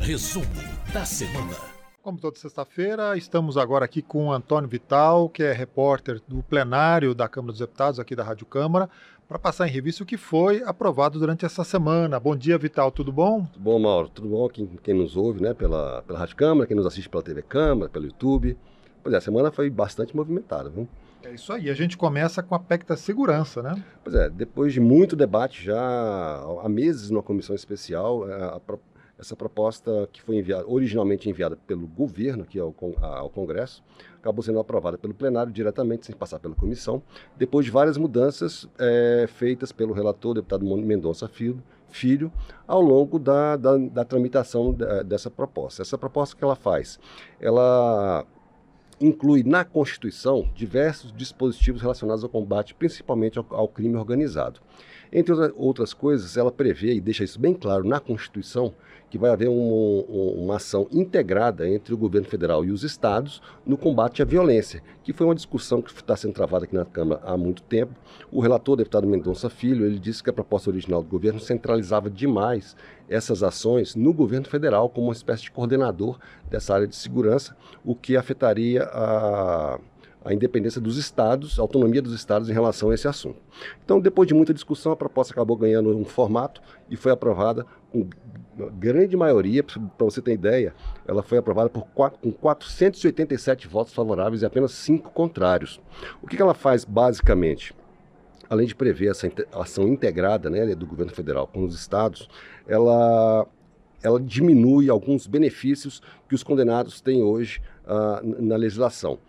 Resumo da semana. Como toda sexta-feira, estamos agora aqui com o Antônio Vital, que é repórter do plenário da Câmara dos Deputados, aqui da Rádio Câmara, para passar em revista o que foi aprovado durante essa semana. Bom dia, Vital, tudo bom? Tudo bom, Mauro? Tudo bom? Quem nos ouve, né, pela Rádio Câmara, quem nos assiste pela TV Câmara, pelo YouTube. Pois é, a semana foi bastante movimentada, viu? É isso aí, a gente começa com a PEC da segurança, né? Pois é, depois de muito debate já há meses numa comissão especial, essa proposta que foi originalmente enviada pelo governo aqui ao Congresso, acabou sendo aprovada pelo plenário diretamente, sem passar pela comissão, depois de várias mudanças feitas pelo relator, deputado Mendonça Filho, ao longo da tramitação dessa proposta. Essa proposta que ela faz, ela inclui na Constituição diversos dispositivos relacionados ao combate, principalmente ao crime organizado. Entre outras coisas, ela prevê, e deixa isso bem claro na Constituição, que vai haver uma ação integrada entre o governo federal e os estados no combate à violência, que foi uma discussão que está sendo travada aqui na Câmara há muito tempo. O relator, deputado Mendonça Filho, ele disse que a proposta original do governo centralizava demais essas ações no governo federal como uma espécie de coordenador dessa área de segurança, o que afetaria a independência dos estados, a autonomia dos estados em relação a esse assunto. Então, depois de muita discussão, a proposta acabou ganhando um formato e foi aprovada com grande maioria. Para você ter ideia, ela foi aprovada com 487 votos favoráveis e apenas 5 contrários. O que ela faz, basicamente? Além de prever essa ação integrada, né, do governo federal com os estados, ela diminui alguns benefícios que os condenados têm hoje na legislação.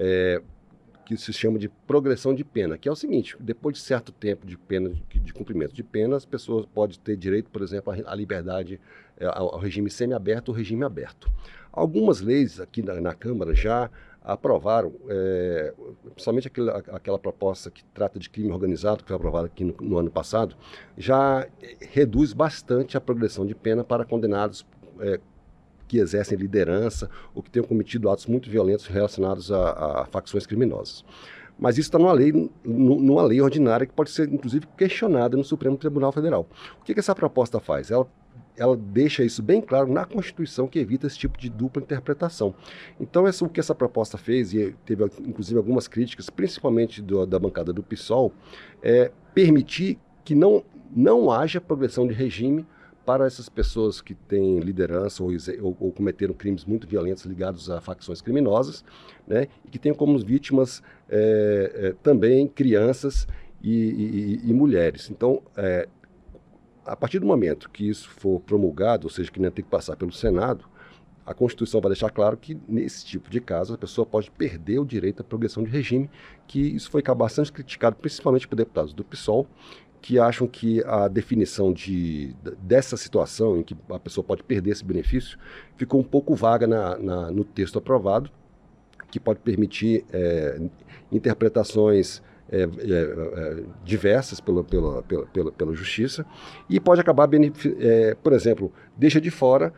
Que se chama de progressão de pena, que é o seguinte: depois de certo tempo de cumprimento de pena, as pessoas podem ter direito, por exemplo, à liberdade, ao regime semiaberto ou regime aberto. Algumas leis aqui na Câmara já aprovaram, principalmente aquela proposta que trata de crime organizado, que foi aprovada aqui no ano passado, já reduz bastante a progressão de pena para condenados que exercem liderança ou que tenham cometido atos muito violentos relacionados a facções criminosas. Mas isso está numa lei ordinária que pode ser, inclusive, questionada no Supremo Tribunal Federal. O que essa proposta faz? Ela deixa isso bem claro na Constituição, que evita esse tipo de dupla interpretação. Então, o que essa proposta fez, e teve inclusive algumas críticas, principalmente da bancada do PSOL, é permitir que não haja progressão de regime para essas pessoas que têm liderança ou cometeram crimes muito violentos ligados a facções criminosas, né, e que tenham como vítimas também crianças e mulheres. Então, a partir do momento que isso for promulgado, ou seja, que não tem que passar pelo Senado, a Constituição vai deixar claro que, nesse tipo de caso, a pessoa pode perder o direito à progressão de regime, que isso foi bastante criticado, principalmente por deputados do PSOL, que acham que a definição dessa situação, em que a pessoa pode perder esse benefício, ficou um pouco vaga no texto aprovado, que pode permitir interpretações diversas pela Justiça, e pode acabar, por exemplo, deixa de fora,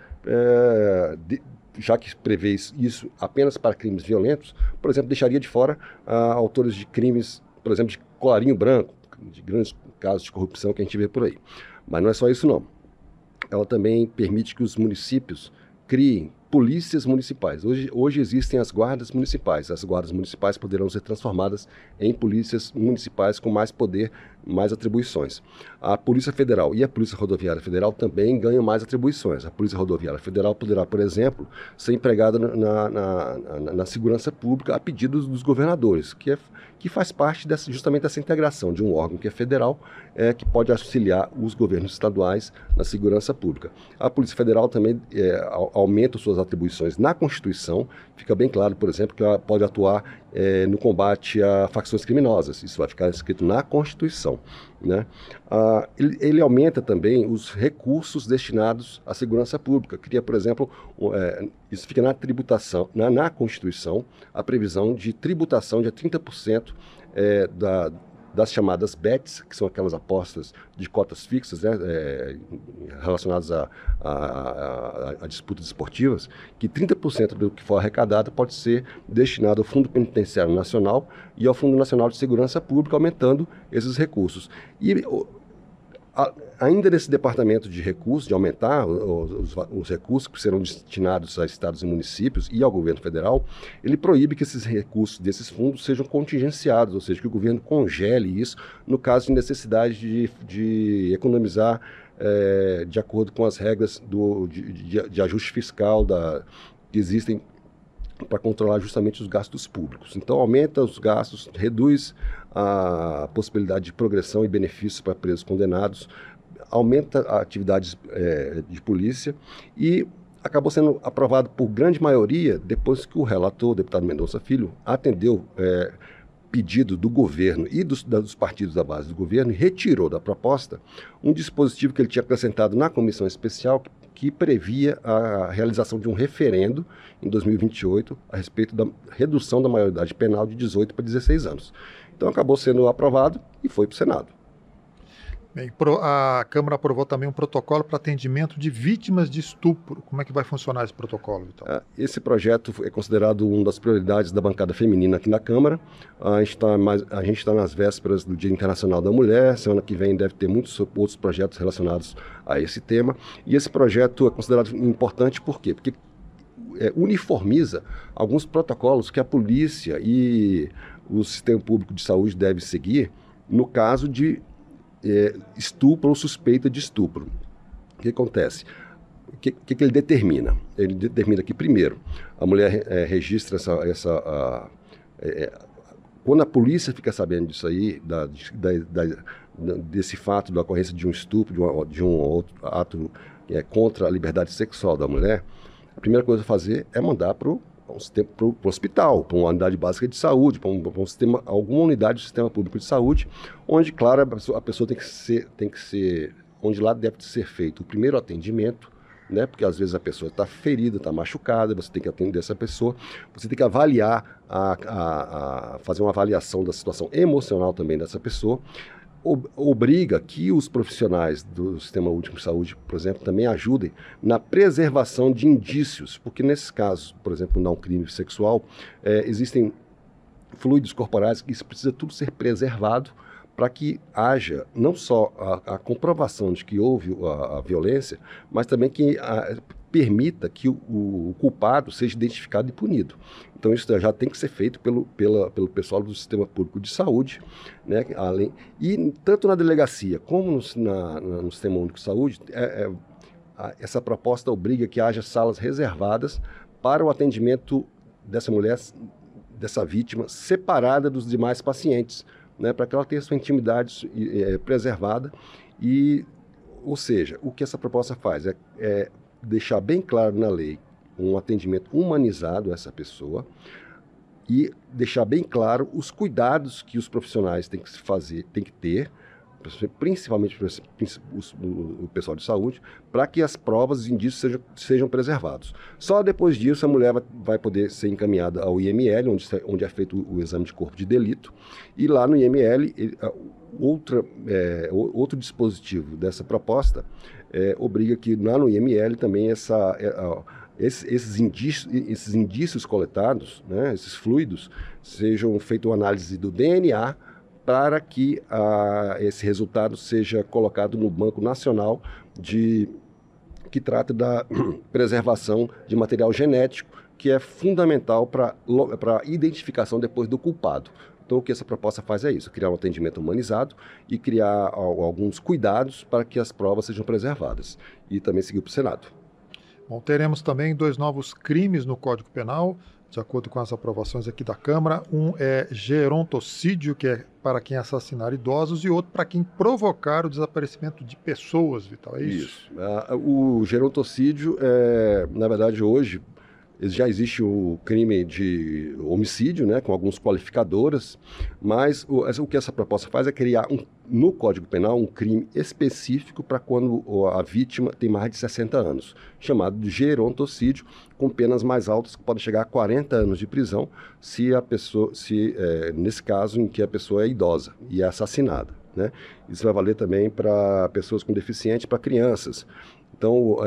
já que prevê isso apenas para crimes violentos, por exemplo, deixaria de fora autores de crimes, por exemplo, de colarinho branco, de grandes casos de corrupção que a gente vê por aí. Mas não é só isso, não. Ela também permite que os municípios criem polícias municipais. Hoje existem as guardas municipais. As guardas municipais poderão ser transformadas em polícias municipais com mais poder, mais atribuições. A Polícia Federal e a Polícia Rodoviária Federal também ganham mais atribuições. A Polícia Rodoviária Federal poderá, por exemplo, ser empregada na segurança pública a pedido dos governadores, que faz parte justamente dessa integração de um órgão que é federal, que pode auxiliar os governos estaduais na segurança pública. A Polícia Federal também aumenta suas atribuições na Constituição. Fica bem claro, por exemplo, que ela pode atuar no combate a facções criminosas. Isso vai ficar escrito na Constituição, né? Ele aumenta também os recursos destinados à segurança pública. Cria, por exemplo, isso fica na tributação, na Constituição, a previsão de tributação de 30% das chamadas bets, que são aquelas apostas de cotas fixas, né, relacionadas a disputas esportivas, que 30% do que for arrecadado pode ser destinado ao Fundo Penitenciário Nacional e ao Fundo Nacional de Segurança Pública, aumentando esses recursos. E Ainda nesse departamento de recursos, de aumentar os recursos que serão destinados a estados e municípios e ao governo federal, ele proíbe que esses recursos desses fundos sejam contingenciados, ou seja, que o governo congele isso no caso de necessidade de economizar de acordo com as regras de ajuste fiscal que existem para controlar justamente os gastos públicos. Então, aumenta os gastos, reduz a possibilidade de progressão e benefícios para presos condenados, aumenta a atividades de polícia e acabou sendo aprovado por grande maioria depois que o relator, o deputado Mendonça Filho, atendeu pedido do governo e dos partidos da base do governo e retirou da proposta um dispositivo que ele tinha acrescentado na comissão especial que previa a realização de um referendo em 2028 a respeito da redução da maioridade penal de 18 para 16 anos. Então acabou sendo aprovado e foi para o Senado. Bem, a Câmara aprovou também um protocolo para atendimento de vítimas de estupro. Como é que vai funcionar esse protocolo, Vital? Esse projeto é considerado uma das prioridades da bancada feminina aqui na Câmara. A gente está nas vésperas do Dia Internacional da Mulher. Semana que vem deve ter muitos outros projetos relacionados a esse tema. E esse projeto é considerado importante por quê? Porque uniformiza alguns protocolos que a polícia e o sistema público de saúde deve seguir no caso de estupro ou suspeita de estupro. O que acontece? O que ele determina? Ele determina que, primeiro, a mulher registra quando a polícia fica sabendo disso aí, desse fato da ocorrência de um estupro, de um outro ato contra a liberdade sexual da mulher, a primeira coisa a fazer é mandar para o hospital, para uma unidade básica de saúde, para um sistema, alguma unidade do sistema público de saúde, onde, claro, a pessoa tem que ser, onde lá deve ser feito o primeiro atendimento, né? Porque às vezes a pessoa está ferida, está machucada, você tem que atender essa pessoa, você tem que avaliar, fazer uma avaliação da situação emocional também dessa pessoa. Obriga que os profissionais do Sistema Único de Saúde, por exemplo, também ajudem na preservação de indícios, porque nesses casos, por exemplo, não crime sexual, existem fluidos corporais que isso precisa tudo ser preservado para que haja não só a comprovação de que houve a violência, mas também que permita que o culpado seja identificado e punido. Então isso já tem que ser feito pelo pessoal do Sistema Público de Saúde, né? E tanto na delegacia como no Sistema Único de Saúde, essa proposta obriga que haja salas reservadas para o atendimento dessa mulher, dessa vítima, separada dos demais pacientes, né? Para que ela tenha sua intimidade preservada. Ou seja, o que essa proposta faz é deixar bem claro na lei um atendimento humanizado a essa pessoa e deixar bem claro os cuidados que os profissionais têm que ter, principalmente o pessoal de saúde, para que as provas e os indícios sejam preservados. Só depois disso a mulher vai poder ser encaminhada ao IML, onde é feito o exame de corpo de delito, e lá no IML, outro dispositivo dessa proposta obriga que lá no IML também esses indícios coletados, né, esses fluidos, sejam feita uma análise do DNA para que esse resultado seja colocado no Banco Nacional que trata da preservação de material genético, que é fundamental para a identificação depois do culpado. Então, o que essa proposta faz é isso, criar um atendimento humanizado e criar alguns cuidados para que as provas sejam preservadas. E também seguir para o Senado. Bom, teremos também 2 novos crimes no Código Penal, de acordo com as aprovações aqui da Câmara. Um é gerontocídio, que é para quem assassinar idosos, e outro para quem provocar o desaparecimento de pessoas, Vital, é isso? O gerontocídio, na verdade, hoje já existe o crime de homicídio, né, com alguns qualificadores, mas o que essa proposta faz é criar no Código Penal um crime específico para quando a vítima tem mais de 60 anos, chamado de gerontocídio, com penas mais altas que podem chegar a 40 anos de prisão nesse caso em que a pessoa é idosa e é assassinada, né? Isso vai valer também para pessoas com deficiência, para crianças. Então,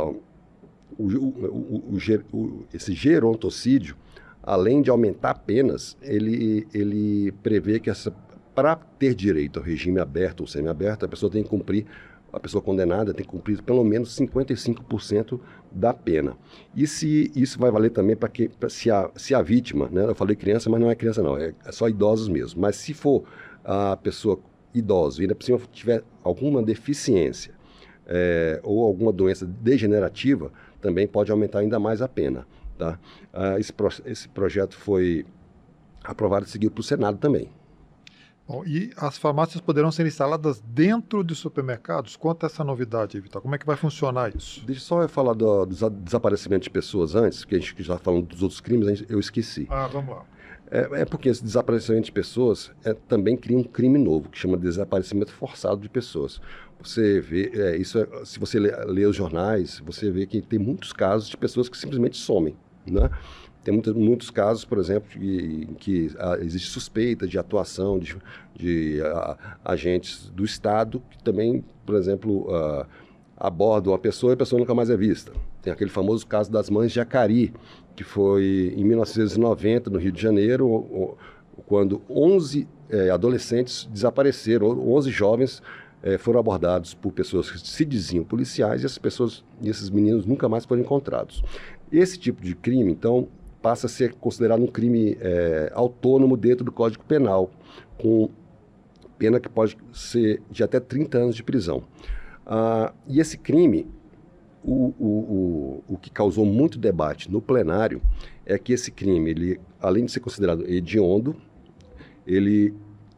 esse gerontocídio, além de aumentar penas, ele prevê que para ter direito ao regime aberto ou semiaberto, a pessoa condenada tem que cumprir pelo menos 55% da pena. E se isso vai valer também para que se a vítima, né, eu falei criança, mas não é criança não, é só idosos mesmo, mas se for a pessoa idosa e ainda por cima tiver alguma deficiência ou alguma doença degenerativa, também pode aumentar ainda mais a pena. Tá? Esse projeto foi aprovado e seguiu para o Senado também. Bom, e as farmácias poderão ser instaladas dentro de supermercados? Conta essa novidade aí, Vital. Como é que vai funcionar isso? Deixa só eu falar do desaparecimento de pessoas antes, porque a gente já falando dos outros crimes, eu esqueci. Vamos lá. Porque esse desaparecimento de pessoas também cria um crime novo, que chama desaparecimento forçado de pessoas. Você vê, se você lê os jornais, você vê que tem muitos casos de pessoas que simplesmente somem, né? Tem muitos casos, por exemplo, em que existe suspeita de atuação de agentes do Estado que também, por exemplo, abordam uma pessoa e a pessoa nunca mais é vista. Tem aquele famoso caso das Mães de Jacari, que foi em 1990, no Rio de Janeiro, quando 11 adolescentes desapareceram, 11 jovens foram abordados por pessoas que se diziam policiais e esses meninos nunca mais foram encontrados. Esse tipo de crime, então, passa a ser considerado um crime autônomo dentro do Código Penal, com pena que pode ser de até 30 anos de prisão. E esse crime, o que causou muito debate no plenário é que esse crime, ele, além de ser considerado hediondo, ele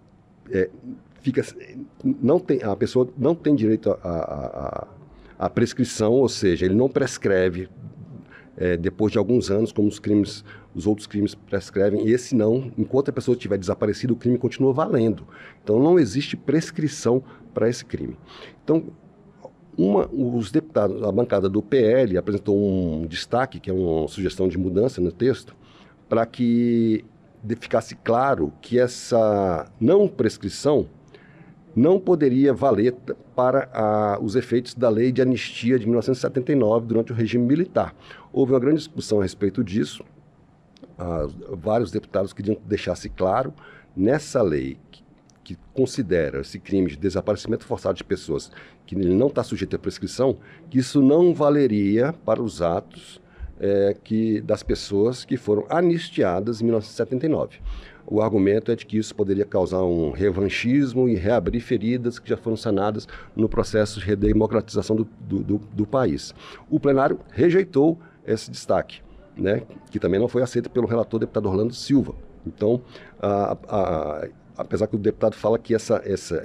a pessoa não tem direito à prescrição, ou seja, ele não prescreve depois de alguns anos, como os outros crimes prescrevem, e esse não, enquanto a pessoa estiver desaparecida, o crime continua valendo. Então não existe prescrição para esse crime. Então, os deputados, a bancada do PL apresentou um destaque, que é uma sugestão de mudança no texto, para que ficasse claro que essa não prescrição não poderia valer para os efeitos da Lei de Anistia de 1979 durante o regime militar. Houve uma grande discussão a respeito disso. Vários deputados queriam que deixasse claro nessa lei que considera esse crime de desaparecimento forçado de pessoas que ele não está sujeito à prescrição, que isso não valeria para os atos das pessoas que foram anistiadas em 1979. O argumento é de que isso poderia causar um revanchismo e reabrir feridas que já foram sanadas no processo de redemocratização do país. O plenário rejeitou esse destaque, né, que também não foi aceito pelo relator deputado Orlando Silva. Então, apesar que o deputado fala que esse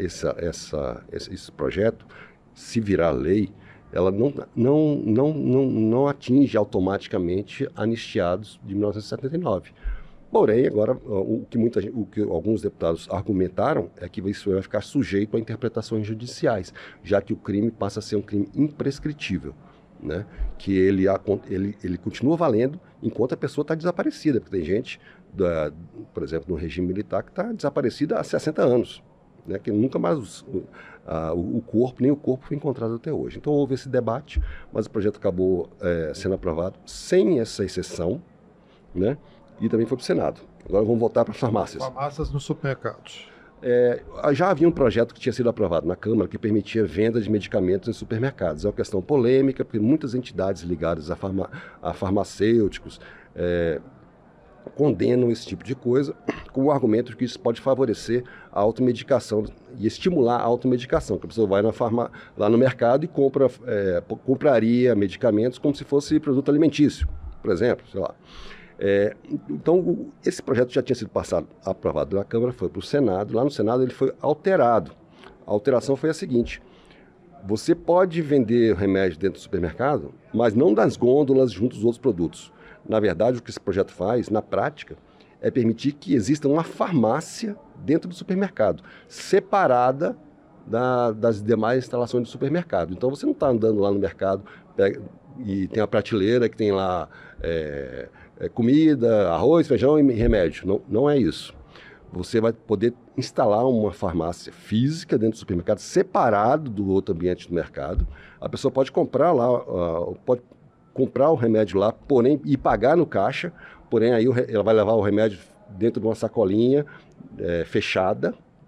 projeto, se virar lei, ela não atinge automaticamente anistiados de 1979. Porém, agora, o que alguns deputados argumentaram é que isso vai ficar sujeito a interpretações judiciais, já que o crime passa a ser um crime imprescritível, né? Que ele continua valendo enquanto a pessoa está desaparecida, porque tem gente, por exemplo, no regime militar, que está desaparecida há 60 anos, né? Que nunca mais nem o corpo foi encontrado até hoje. Então houve esse debate, mas o projeto acabou sendo aprovado sem essa exceção, né? E também foi para o Senado. Agora vamos voltar para as farmácias. Farmácias nos supermercados. Já havia um projeto que tinha sido aprovado na Câmara que permitia venda de medicamentos em supermercados. É uma questão polêmica, porque muitas entidades ligadas a farmacêuticos condenam esse tipo de coisa, com o argumento de que isso pode favorecer a automedicação e estimular a automedicação, que a pessoa vai lá no mercado e compraria medicamentos como se fosse produto alimentício, por exemplo, sei lá. Então, esse projeto já tinha sido aprovado na Câmara, foi para o Senado. Lá no Senado ele foi alterado. A alteração foi a seguinte: você pode vender remédio dentro do supermercado, mas não das gôndolas junto aos outros produtos. Na verdade, o que esse projeto faz, na prática, é permitir que exista uma farmácia dentro do supermercado, separada das demais instalações do supermercado. Então, você não está andando lá no mercado e tem a prateleira que tem lá comida, arroz, feijão e remédio. Não é isso. Você vai poder instalar uma farmácia física dentro do supermercado, separado do outro ambiente do mercado. A pessoa pode comprar lá, pode comprar o remédio lá, porém, e pagar no caixa, porém aí ela vai levar o remédio dentro de uma sacolinha fechada,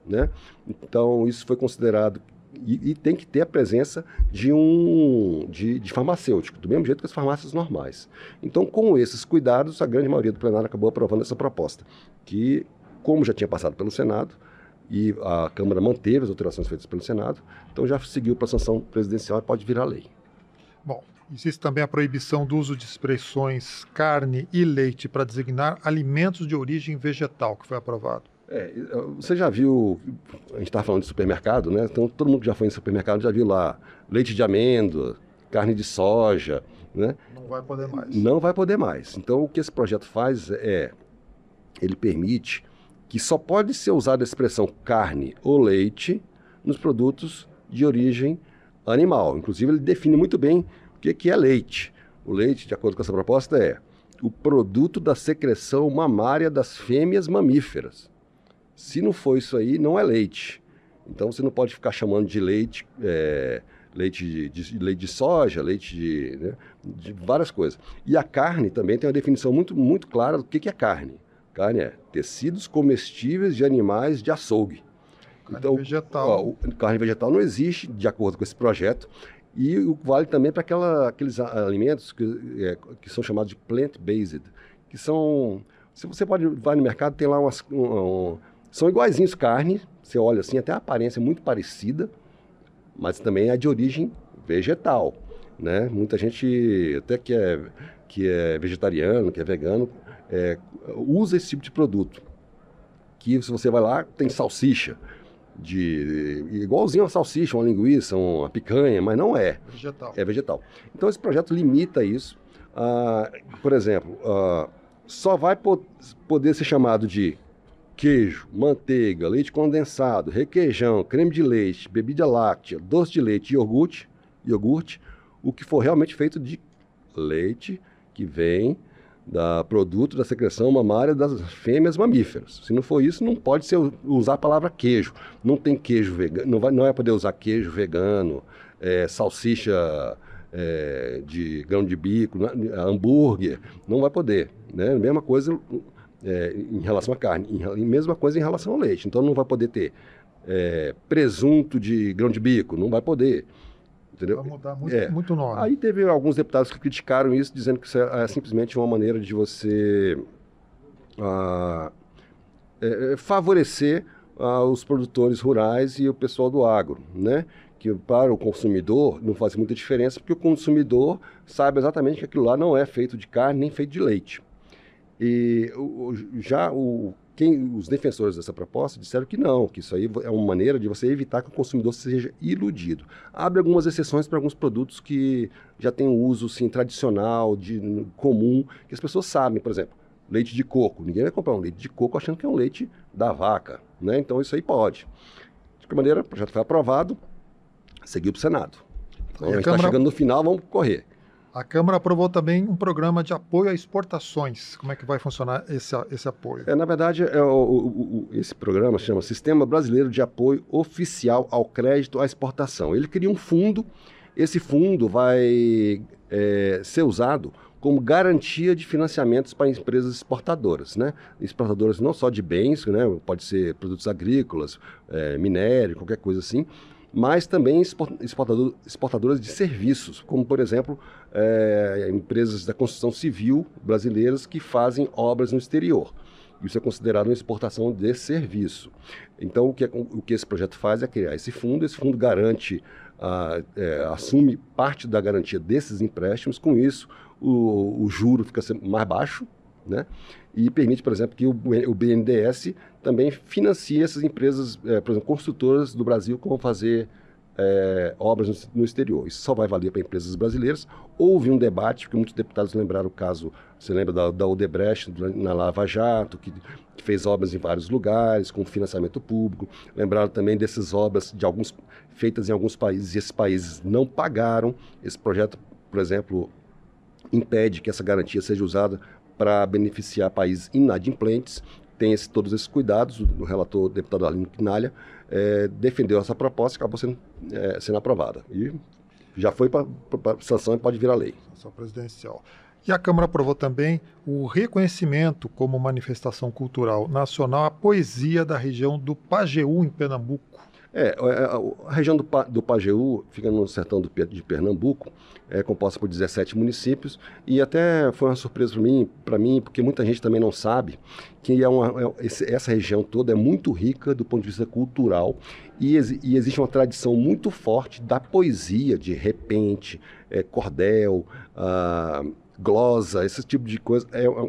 né? Então, isso foi considerado, e tem que ter a presença de farmacêutico, do mesmo jeito que as farmácias normais. Então, com esses cuidados, a grande maioria do plenário acabou aprovando essa proposta, que, como já tinha passado pelo Senado, e a Câmara manteve as alterações feitas pelo Senado, então já seguiu para a sanção presidencial e pode virar lei. Bom, existe também a proibição do uso de expressões carne e leite para designar alimentos de origem vegetal, que foi aprovado. Você já viu, a gente estava falando de supermercado, né? Então todo mundo que já foi em supermercado já viu lá leite de amêndoa, carne de soja, né? Não vai poder mais. Não vai poder mais. Então o que esse projeto faz ele permite que só pode ser usada a expressão carne ou leite nos produtos de origem animal. Inclusive ele define muito bem o que é leite. O leite, de acordo com essa proposta, é o produto da secreção mamária das fêmeas mamíferas. Se não for isso aí, não é leite. Então você não pode ficar chamando de leite, leite de soja, leite de várias coisas. E a carne também tem uma definição muito, muito clara do que é carne. Carne é tecidos comestíveis de animais de açougue. Carne vegetal. Carne vegetal não existe, de acordo com esse projeto. E vale também para aqueles alimentos que são chamados de plant-based, que são... Se você vai no mercado, tem lá são iguaizinhos carne, você olha assim, até a aparência é muito parecida, mas também é de origem vegetal, né? Muita gente, até que é vegetariano, que é vegano, usa esse tipo de produto. Que se você vai lá, tem salsicha, igualzinho a salsicha, uma linguiça, uma picanha, mas não é. Vegetal. É vegetal. Então esse projeto limita isso. Por exemplo, só vai poder ser chamado de queijo, manteiga, leite condensado, requeijão, creme de leite, bebida láctea, doce de leite e iogurte, o que for realmente feito de leite que vem produto da secreção mamária das fêmeas mamíferas. Se não for isso, não pode usar a palavra queijo. Não tem queijo vegano, não vai poder usar queijo vegano, salsicha de grão de bico, hambúrguer, não vai poder, né? Mesma coisa em relação à carne, mesma coisa em relação ao leite. Então não vai poder ter presunto de grão de bico, não vai poder. Entendeu? Vai mudar muito nome. Aí teve alguns deputados que criticaram isso, dizendo que isso é simplesmente uma maneira de você favorecer os produtores rurais e o pessoal do agro, né? Que para o consumidor não faz muita diferença, porque o consumidor sabe exatamente que aquilo lá não é feito de carne nem feito de leite. E os defensores dessa proposta disseram que não, que isso aí é uma maneira de você evitar que o consumidor seja iludido. Abre algumas exceções para alguns produtos que já têm um uso assim, tradicional, comum, que as pessoas sabem. Por exemplo, leite de coco. Ninguém vai comprar um leite de coco achando que é um leite da vaca, né? Então isso aí pode. De qualquer maneira, o projeto foi aprovado, seguiu para o Senado. Então, a gente está chegando no final, vamos correr. A Câmara aprovou também um programa de apoio a exportações. Como é que vai funcionar esse apoio? Na verdade, esse programa se chama Sistema Brasileiro de Apoio Oficial ao Crédito à Exportação. Ele cria um fundo, esse fundo vai ser usado como garantia de financiamentos para empresas exportadoras, né? Exportadoras não só de bens, né? Pode ser produtos agrícolas, minério, qualquer coisa assim, mas também exportadoras de serviços, como, por exemplo, empresas da construção civil brasileiras que fazem obras no exterior. Isso é considerado uma exportação de serviço. Então, o que esse projeto faz é criar esse fundo garante, assume parte da garantia desses empréstimos, com isso o juro fica mais baixo, né? E permite, por exemplo, que o BNDES também financie essas empresas, por exemplo, construtoras do Brasil que vão fazer obras no exterior. Isso só vai valer para empresas brasileiras. Houve um debate, porque muitos deputados lembraram o caso, você lembra da Odebrecht, na Lava Jato, que fez obras em vários lugares, com financiamento público. Lembraram também dessas obras feitas em alguns países, e esses países não pagaram. Esse projeto, por exemplo, impede que essa garantia seja usada para beneficiar países inadimplentes. Tem todos esses cuidados. O relator, o deputado Arlindo Quinalha, defendeu essa proposta e acabou sendo aprovada. E já foi para sanção e pode virar lei. Sanção presidencial. E a Câmara aprovou também o reconhecimento como manifestação cultural nacional à poesia da região do Pajeú, em Pernambuco. A região do Pajeú fica no sertão de Pernambuco, é composta por 17 municípios, e até foi uma surpresa para mim, porque muita gente também não sabe que essa região toda é muito rica do ponto de vista cultural, e existe uma tradição muito forte da poesia, de repente, cordel, glosa, esse tipo de coisa.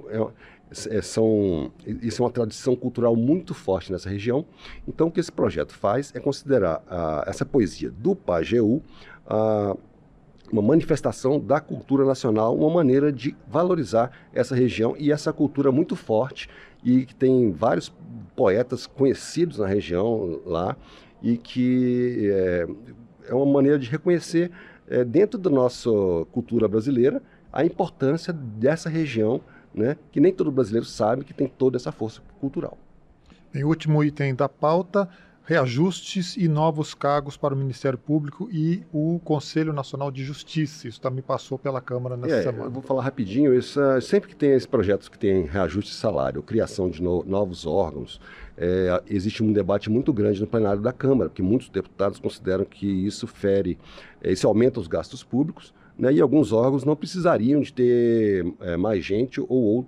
Isso é uma tradição cultural muito forte nessa região. Então, o que esse projeto faz é considerar essa poesia do Pajeú uma manifestação da cultura nacional, uma maneira de valorizar essa região e essa cultura muito forte, e que tem vários poetas conhecidos na região lá, e que é uma maneira de reconhecer, dentro da nossa cultura brasileira, a importância dessa região, né, que nem todo brasileiro sabe que tem toda essa força cultural. Em último item da pauta, reajustes e novos cargos para o Ministério Público e o Conselho Nacional de Justiça. Isso também passou pela Câmara nessa semana. Eu vou falar rapidinho. Sempre que tem esses projetos que tem reajuste de salário, criação de novos órgãos, existe um debate muito grande no plenário da Câmara, porque muitos deputados consideram que isso aumenta os gastos públicos, né, e alguns órgãos não precisariam de ter mais gente ou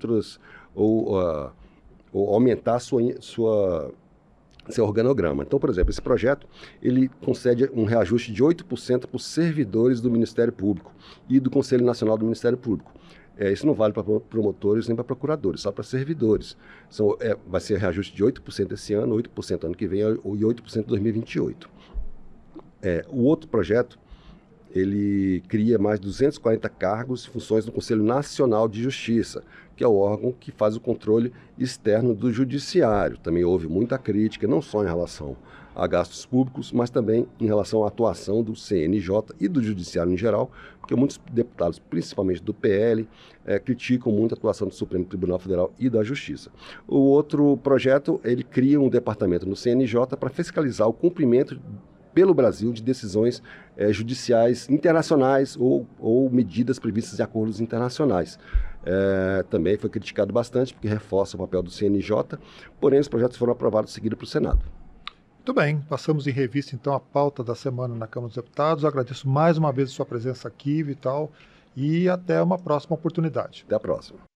aumentar seu organograma. Então, por exemplo, esse projeto ele concede um reajuste de 8% para os servidores do Ministério Público e do Conselho Nacional do Ministério Público. Isso não vale para promotores nem para procuradores, só para servidores. Vai ser reajuste de 8% esse ano, 8% ano que vem e 8% em 2028. O outro projeto, ele cria mais 240 cargos e funções no Conselho Nacional de Justiça, que é o órgão que faz o controle externo do judiciário. Também houve muita crítica, não só em relação a gastos públicos, mas também em relação à atuação do CNJ e do judiciário em geral, porque muitos deputados, principalmente do PL, criticam muito a atuação do Supremo Tribunal Federal e da Justiça. O outro projeto, ele cria um departamento no CNJ para fiscalizar o cumprimento pelo Brasil de decisões judiciais internacionais ou medidas previstas em acordos internacionais. Também foi criticado bastante porque reforça o papel do CNJ, porém os projetos foram aprovados e seguidos para o Senado. Muito bem, passamos em revista então a pauta da semana na Câmara dos Deputados. Agradeço mais uma vez a sua presença aqui, Vital, e até uma próxima oportunidade. Até a próxima.